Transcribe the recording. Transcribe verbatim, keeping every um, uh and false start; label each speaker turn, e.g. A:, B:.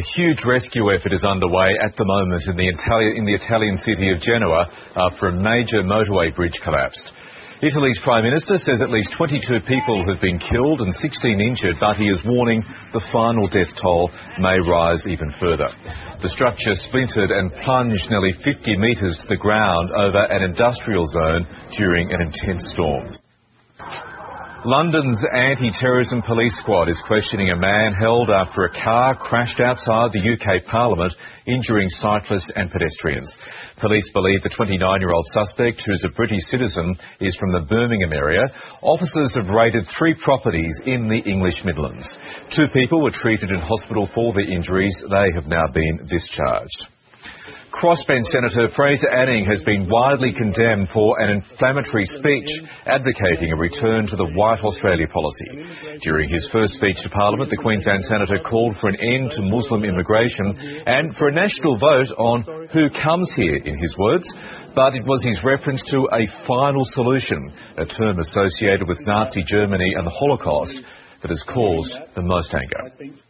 A: huge rescue effort is underway at the moment in the, Itali- in the Italian city of Genoa after a major motorway bridge collapsed. Italy's Prime Minister says at least twenty-two people have been killed and sixteen injured, but he is warning the final death toll may rise even further. The structure splintered and plunged nearly fifty metres to the ground over an industrial zone during an intense storm. London's anti-terrorism police squad is questioning a man held after a car crashed outside the U K Parliament, injuring cyclists and pedestrians. Police believe the twenty-nine-year-old suspect, who's a British citizen, is from the Birmingham area. Officers have raided three properties in the English Midlands. Two people were treated in hospital for their injuries. They have now been discharged. Crossbench Senator Fraser Anning has been widely condemned for an inflammatory speech advocating a return to the White Australia policy. During his first speech to Parliament, the Queensland Senator called for an end to Muslim immigration and for a national vote on who comes here, in his words, but it was his reference to a final solution, a term associated with Nazi Germany and the Holocaust, that has caused the most anger.